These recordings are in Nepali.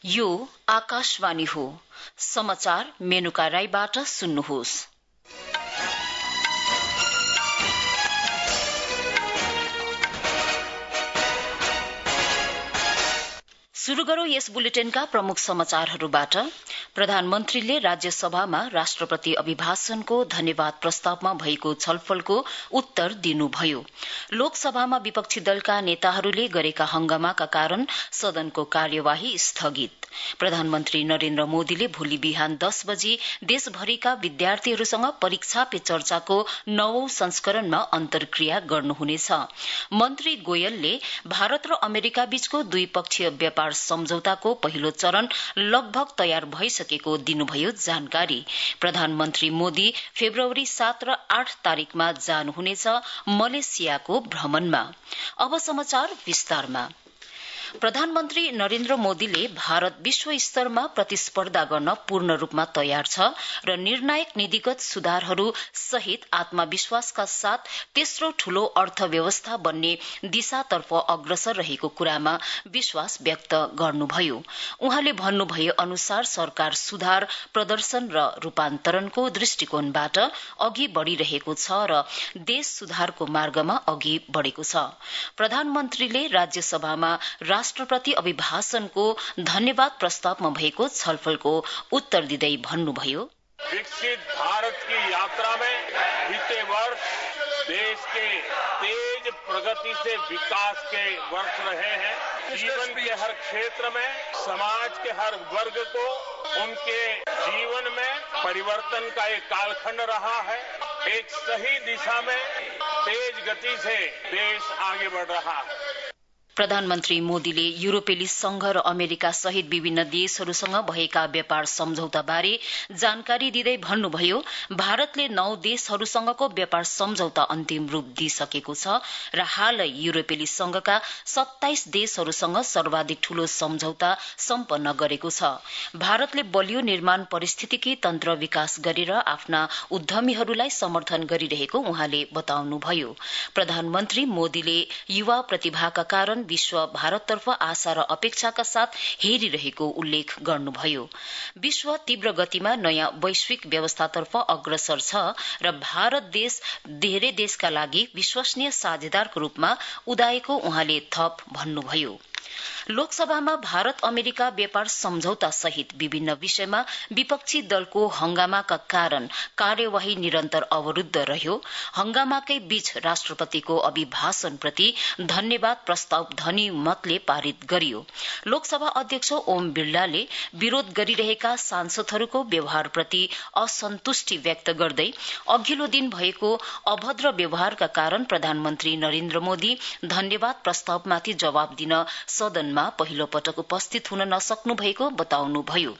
यो आकाशवाणी हो। समाचार मेनुका राईबाट सुन्नुहोस्। शुरु गरौं यस बुलेटिनका प्रमुख समाचारहरूबाट। प्रधानमन्त्रीले राज्यसभामा राष्ट्रपति अभिभाषणको धन्यवाद प्रस्तावमा भएको छलफलको उत्तर दिनुभयो। लोकसभामा विपक्षी दलका नेताहरूले गरेका हंगामाका कारण सदनको कार्यवाही स्थगित। प्रधानमन्त्री नरेन्द्र मोदीले भोलि बिहान 10 बजी देशभरिका विद्यार्थीहरूसँग परीक्षा पे चर्चाको 9औं संस्करणमा अन्तर्क्रिया गर्नुहुनेछ। मन्त्री गोयलले भारत र अमेरिका बीचको द्विपक्षीय व्यापार सम्झौताको पहिलो चरण लगभग तयार भइसकेको दिनुभयो जानकारी। प्रधानमन्त्री मोदी फेब्रुअरी 7 र 8 तारिकमा जानुहुनेछ मलेसियाको भ्रमणमा। अब समाचार विस्तारमा। प्रधानमन्त्री नरेन्द्र मोदीले भारत विश्व स्तरमा प्रतिस्पर्धा गर्न पूर्ण रूपमा तयार छ र निर्णायक नीतिगत सुधारहरू सहित आत्मविश्वासका साथ तेस्रो ठूलो अर्थव्यवस्था बन्ने दिशातर्फ अग्रसर रहेको कुरामा विश्वास व्यक्त गर्नुभयो। उहाँले भन्नुभए अनुसार सरकार सुधार, प्रदर्शन र रूपान्तरणको दृष्टिकोणबाट अघि बढ़िरहेको छ र देश सुधारको मार्गमा अघि बढ़ेको छ। प्रधानमन्त्रीले राज्यसभामा राष्ट्रपति अभिभाषणको धन्यवाद प्रस्तावमा भएको छलफलको उत्तर दिँदै भन्नुभयो, विकसित भारत की यात्रा में बीते वर्ष देश के तेज प्रगति से विकास के वर्ष रहे हैं। जीवन के हर क्षेत्र में समाज के हर वर्ग को उनके जीवन में परिवर्तन का एक कालखंड रहा है। एक सही दिशा में तेज गति से देश आगे बढ़ रहा है। प्रधानमन्त्री मोदीले युरोपेली संघ र अमेरिका सहित विभिन्न देशहरूसँग भएका व्यापार सम्झौताबारे जानकारी दिँदै भन्नुभयो, भारतले 9 देशहरूसँगको व्यापार सम्झौता अन्तिम रूप दिइसकेको छ र हालै युरोपेली संघका 27 देशहरूसँग सर्वाधिक ठूलो सम्झौता सम्पन्न गरेको छ। भारतले बलियो निर्माण परिस्थितिकी तन्त्र विकास गरेर आफ्ना उद्यमीहरूलाई समर्थन गरिरहेको उहाँले बताउनुभयो। प्रधानमन्त्री मोदीले युवा प्रतिभाका कारण विश्व भारततर्फ आशा र अपेक्षाका साथ हेरिरहेको उल्लेख गर्नुभयो। विश्व तीव्र गतिमा नयाँ वैश्विक व्यवस्थातर्फ अग्रसर छ र भारत देश धेरै देशका लागि विश्वसनीय साझेदारको रूपमा उदाएको उहाँले थप भन्नुभयो। लोकसभामा भारत अमेरिका व्यापार सम्झौता सहित विभिन्न विषयमा विपक्षी दलको हंगामाका कारण कार्यवाही निरन्तर अवरूद्ध रह्यो। हंगामाकै बीच राष्ट्रपतिको अभिभाषणप्रति धन्यवाद प्रस्ताव ध्वनि मतले पारित गरियो। लोकसभा अध्यक्ष ओम बिरलाले विरोध गरिरहेका सांसदहरूको व्यवहारप्रति असन्तुष्टि व्यक्त गर्दै अघिल्लो दिन भएको अभद्र व्यवहारका कारण प्रधानमन्त्री नरेन्द्र मोदी धन्यवाद प्रस्तावमाथि जवाब दिन सदनमा पहिलो पटक उपस्थित हुन नसक्नु भएको बताउनुभयो।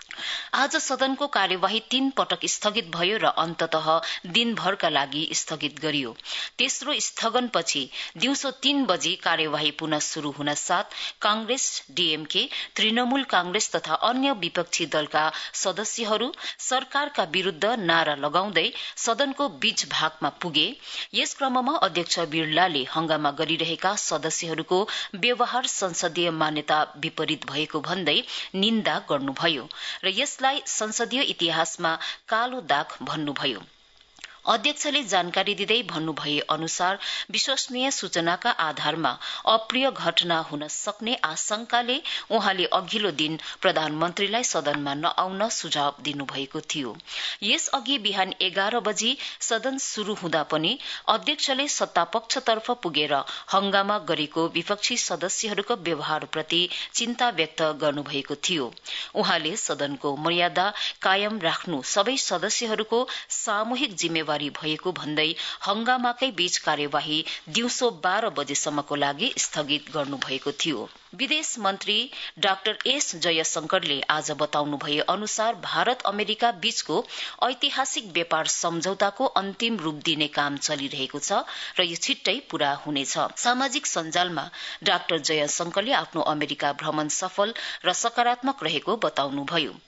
आज सदनको कार्यवाही 3 पटक स्थगित भयो र अन्ततः दिनभरका लागि स्थगित गरियो। तेस्रो स्थगनपछि दिउँसो 3 बजी कार्यवाही पुनः शुरू हुन साथ कांग्रेस, डीएमके, तृणमूल कांग्रेस तथा अन्य विपक्षी दलका सदस्यहरू सरकारका विरूद्ध नारा लगाउँदै सदनको बीच भागमा पुगे। यस क्रममा अध्यक्ष बिरलाले हंगामा गरिरहेका सदस्यहरूको व्यवहार संसदीय मान्यता विपरीत भएको भन्दै निन्दा गर्नुभयो र यसलाई संसदीय इतिहासमा कालो दाग भन्नुभयो। अध्यक्षले जानकारी दिँदै भन्नुभए अनुसार विश्वसनीय सूचनाका आधारमा अप्रिय घटना हुन सक्ने आशंकाले उहाँले अघिल्लो दिन प्रधानमन्त्रीलाई सदनमा नआउन सुझाव दिनुभएको थियो। यसअघि बिहान 11 बजी सदन शुरू हुँदा पनि अध्यक्षले सत्तापक्षतर्फ पुगेर हंगामा गरेको विपक्षी सदस्यहरूको व्यवहारप्रति चिन्ता व्यक्त गर्नुभएको थियो। उहाँले सदनको मर्यादा कायम राख्नु सबै सदस्यहरूको सामूहिक जिम्मेवारी भएको भन्दै हंगामाकै बीच कार्यवाही दिउँसो 12 बजेसम्मको लागि स्थगित गर्नुभएको थियो। विदेश मन्त्री डाक्टर एस जयशंकरले आज बताउनु भए अनुसार भारत अमेरिका बीचको ऐतिहासिक व्यापार सम्झौताको अन्तिम रूप दिने काम चलिरहेको छ र यो छिट्टै पूरा हुनेछ। सामाजिक सञ्जालमा डाक्टर जयशंकरले आफ्नो अमेरिका भ्रमण सफल र सकारात्मक रहेको बताउनुभयो।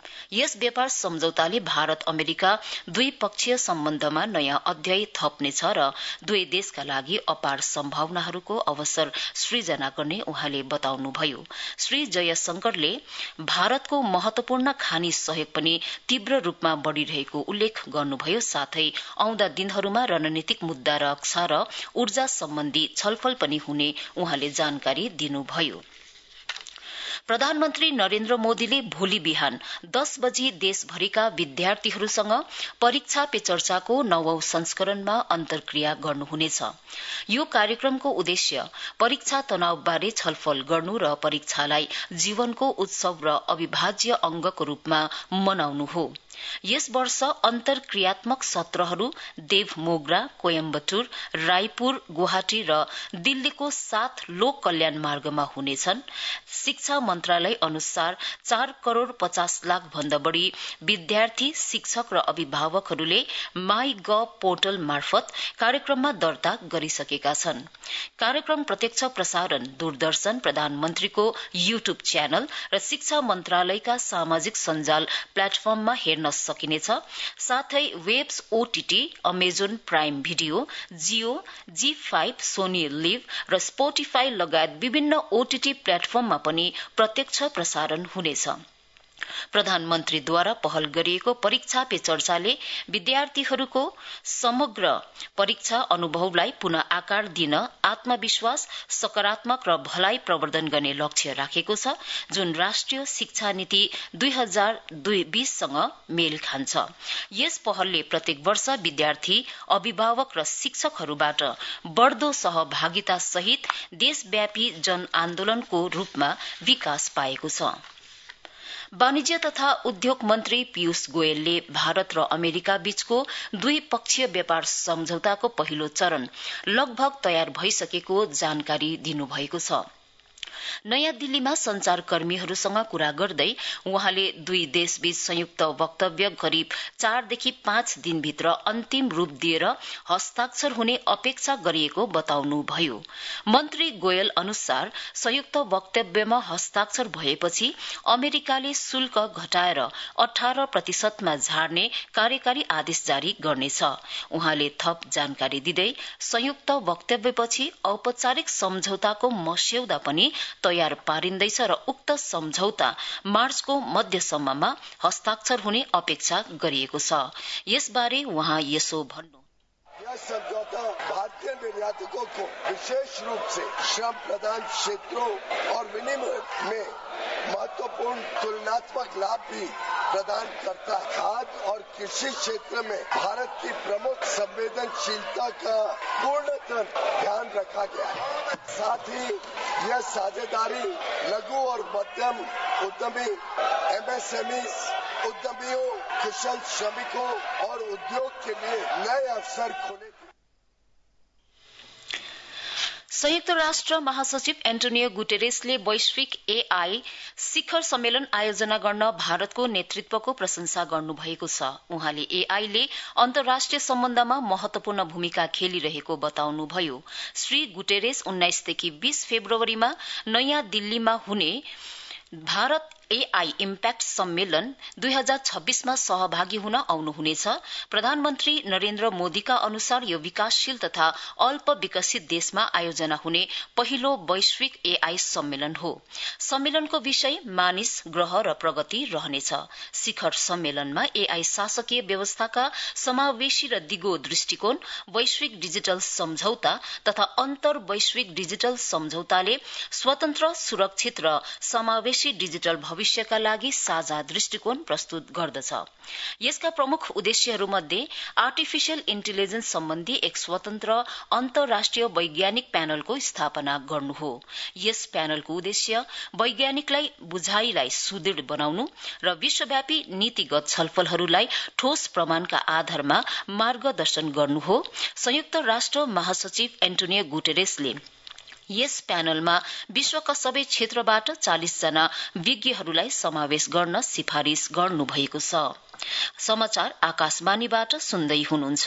यस व्यापार सम्झौताले भारत अमेरिका द्विपक्षीय सम्बन्धमा नयाँ अध्याय थप्नेछ र दुवै देशका लागि अपार सम्भावनाहरूको अवसर सृजना गर्ने उहाँले बताउनुभयो। श्री जयशंकरले भारतको महत्वपूर्ण खानी सहयोग पनि तीव्र रूपमा बढ़िरहेको उल्लेख गर्नुभयो। साथै आउँदा दिनहरूमा रणनीतिक मुद्दा रक्षा र ऊर्जा सम्बन्धी छलफल पनि हुने उहाँले जानकारी दिनुभयो। प्रधानमन्त्री नरेन्द्र मोदीले भोलि बिहान 10 बजी देशभरिका विद्यार्थीहरूसँग परीक्षा पे चर्चाको 9औं संस्करणमा अन्तर्क्रिया गर्नुहुनेछ। यो कार्यक्रमको उद्देश्य परीक्षा तनावबारे छलफल गर्नु र परीक्षालाई जीवनको उत्सव र अविभाज्य अंगको रूपमा मनाउनु हो। यस वर्ष अन्तर्क्रियात्मक सत्रहरू देवमोगरा, कोयम्बटूर, रायपुर, गुवाहाटी र दिल्लीको 7 लोक कल्याण मार्गमा हुनेछन्। शिक्षा मन्त्रालय अनुसार 4 करोड़ 50 लाख भन्दा बढ़ी विद्यार्थी, शिक्षक र अभिभावकहरूले माई गभ पोर्टल मार्फत कार्यक्रममा दर्ता गरिसकेका छन्। कार्यक्रम प्रत्यक्ष प्रसारण दूरदर्शन, प्रधानमन्त्रीको युट्युब च्यानल र शिक्षा मन्त्रालयका सामाजिक सञ्जाल प्लेटफर्ममा हेर्न सकिनेछ। साथै webs OTT, Amazon prime video, Jio, जी5, सोनी लिभ र स्पोटिफाई लगायत विभिन्न ओटीटी प्लेटफर्ममा पनि प्रत्यक्ष प्रसारण हुनेछ। प्रधानमन्त्रीद्वारा पहल गरिएको परीक्षा पे चर्चाले विद्यार्थीहरूको समग्र परीक्षा अनुभवलाई पुनः आकार दिन आत्मविश्वास, सकारात्मक र भलाई प्रवर्धन गर्ने लक्ष्य राखेको छ, जुन राष्ट्रिय शिक्षा नीति 2020 सँग मेल खान्छ। यस पहलले प्रत्येक वर्ष विद्यार्थी, अभिभावक र शिक्षकहरूबाट बढ़दो सहभागिता सहित देशव्यापी जन आन्दोलनको रूपमा विकास पाएको छ। वाणिज्य तथा उद्योग मन्त्री पीयूष गोयलले भारत र अमेरिका बीचको द्विपक्षीय व्यापार सम्झौताको पहिलो चरण लगभग तयार भइसकेको जानकारी दिनुभएको छ। नयाँ दिल्लीमा संचारकर्मीहरूसँग कुरा गर्दै उहाँले दुई देशबीच संयुक्त वक्तव्य करिब 4 देखि 5 दिनभित्र अन्तिम रूप दिएर हस्ताक्षर हुने अपेक्षा गरिएको बताउनुभयो। मन्त्री गोयल अनुसार संयुक्त वक्तव्यमा हस्ताक्षर भएपछि अमेरिकाले शुल्क घटाएर 18% मा झार्ने कार्यकारी आदेश जारी गर्नेछ। उहाँले थप जानकारी दिँदै संयुक्त वक्तव्यपछि औपचारिक सम्झौताको मस्यौदा पनि तयार पारिँदैछ र उक्त सम्झौता मार्चको मध्यसम्ममा हस्ताक्षर हुने अपेक्षा गरिएको छ। यसबारे उहाँ यसो भन्नु। यह समझौता भारतीय निर्यातकों को विशेष रूप से श्रम प्रधान क्षेत्रों और विनिमय में महत्वपूर्ण तुलनात्मक लाभ भी प्रदान करता है। खाद्य और कृषि क्षेत्र में भारत की प्रमुख संवेदनशीलता का पूर्णतः ध्यान रखा गया है। साथ ही यह साझेदारी लघु और मध्यम उद्यमी, एमएसएमई उद्यमियों, कुशल श्रमिकों और उद्योग के लिए नए अवसर खोलेगी। संयुक्त राष्ट्र महासचिव एन्टोनियो गुटेरेसले वैश्विक एआई शिखर सम्मेलन आयोजना गर्न भारतको नेतृत्वको प्रशंसा गर्नुभएको छ। उहाँले एआईले अन्तर्राष्ट्रिय सम्बन्धमा महत्वपूर्ण भूमिका खेलिरहेको बताउनुभयो। श्री गुटेरेस 19 देखि 20 फेब्रुअरीमा नयाँ दिल्लीमा हुने भारत एआई इम्प्याक्ट सम्मेलन 2026 मा सहभागी हुन आउनुहुनेछ। प्रधानमन्त्री नरेन्द्र मोदीका अनुसार यो विकासशील तथा अल्प विकसित देशमा आयोजना हुने पहिलो वैश्विक एआई सम्मेलन हो। सम्मेलनको विषय मानिस, ग्रह र प्रगति रहनेछ। शिखर सम्मेलनमा एआई शासकीय व्यवस्थाका समावेशी र दिगो दृष्टिकोण, वैश्विक डिजिटल सम्झौता तथा अन्तर वैश्विक डिजिटल सम्झौताले स्वतन्त्र, सुरक्षित र समावेशी डिजिटल भविष्यका लागि साझा दृष्टिकोण प्रस्तुत गर्दछ। यसका प्रमुख उद्देश्यहरूमध्ये आर्टिफिशियल इन्टेलिजेन्स सम्बन्धी एक स्वतन्त्र अन्तर्राष्ट्रिय वैज्ञानिक प्यानलको स्थापना गर्नु हो। यस प्यानलको उद्देश्य वैज्ञानिकलाई बुझाइलाई सुदृढ बनाउनु र विश्वव्यापी नीतिगत छलफलहरूलाई ठोस प्रमाणका आधारमा मार्गदर्शन गर्नु हो। संयुक्त राष्ट्र महासचिव एन्टोनियो गुटेरेसले यस प्यानलमा विश्वका सबै क्षेत्रबाट 40 जना विज्ञहरूलाई समावेश गर्न सिफारिश गर्नुभएको छ। समाचार आकाशवाणीबाट सुन्दै हुनुहुन्छ।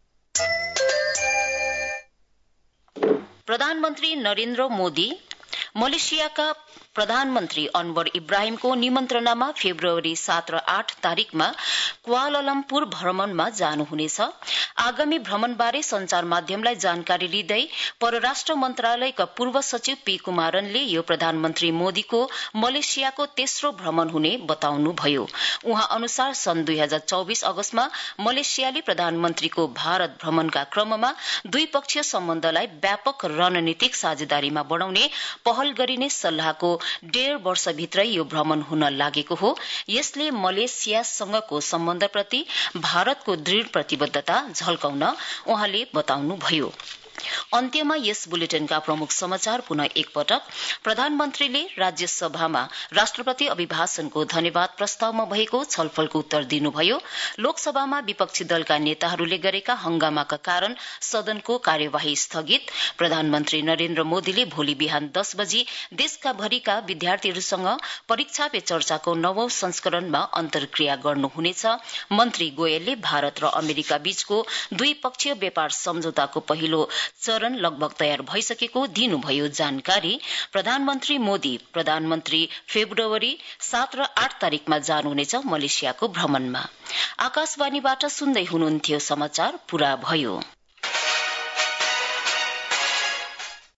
प्रधानमन्त्री नरेन्द्र मोदी मलेसियाका प्रधानमन्त्री अनवर इब्राहिमको निमन्त्रणामा फेब्रुअरी 7 र 8 तारिकमा क्वालालम्पुर भ्रमणमा जानुहुनेछ। आगामी भ्रमणबारे संचार माध्यमलाई जानकारी दिँदै परराष्ट्र मन्त्रालयका पूर्व सचिव पी कुमारनले यो प्रधानमन्त्री मोदीको मलेसियाको तेस्रो भ्रमण हुने बताउनुभयो। उहाँ अनुसार सन् 2024 अगस्तमा मलेसियाली प्रधानमन्त्रीको भारत भ्रमणका क्रममा द्विपक्षीय सम्बन्धलाई व्यापक रणनीतिक साझेदारीमा बढ़ाउने पहल गरिने सल्लाहको 1.5 वर्षभित्रै यो भ्रमण हुन लागेको हो। यसले मलेसियासँगको सम्बन्धप्रति भारतको दृढ़ प्रतिबद्धता झल्काउन उहाँले बताउनुभयो। अन्त्यमा यस बुलेटिनका प्रमुख समाचार पुनः एकपटक। प्रधानमन्त्रीले राज्यसभामा राष्ट्रपति अभिभाषणको धन्यवाद प्रस्तावमा भएको छलफलको उत्तर दिनुभयो। लोकसभामा विपक्षी दलका नेताहरूले गरेका हंगामाका कारण सदनको कार्यवाही स्थगित। प्रधानमन्त्री नरेन्द्र मोदीले भोलि बिहान 10 बजी देशका भरिका विद्यार्थीहरूसँग परीक्षा पे चर्चाको 9औं संस्करणमा अन्तर्क्रिया गर्नुहुनेछ। मन्त्री गोयलले भारत र अमेरिका बीचको द्विपक्षीय व्यापार सम्झौताको पहिलो चरण लगभग तयार भइसकेको दिनुभयो जानकारी। प्रधानमन्त्री मोदी फेब्रुअरी 7 र 8 तारिकमा जानुहुनेछ मलेसियाको भ्रमणमा। आकाशवाणीबाट सुन्दै हुनुहुन्थ्यो समाचार पूरा भयो।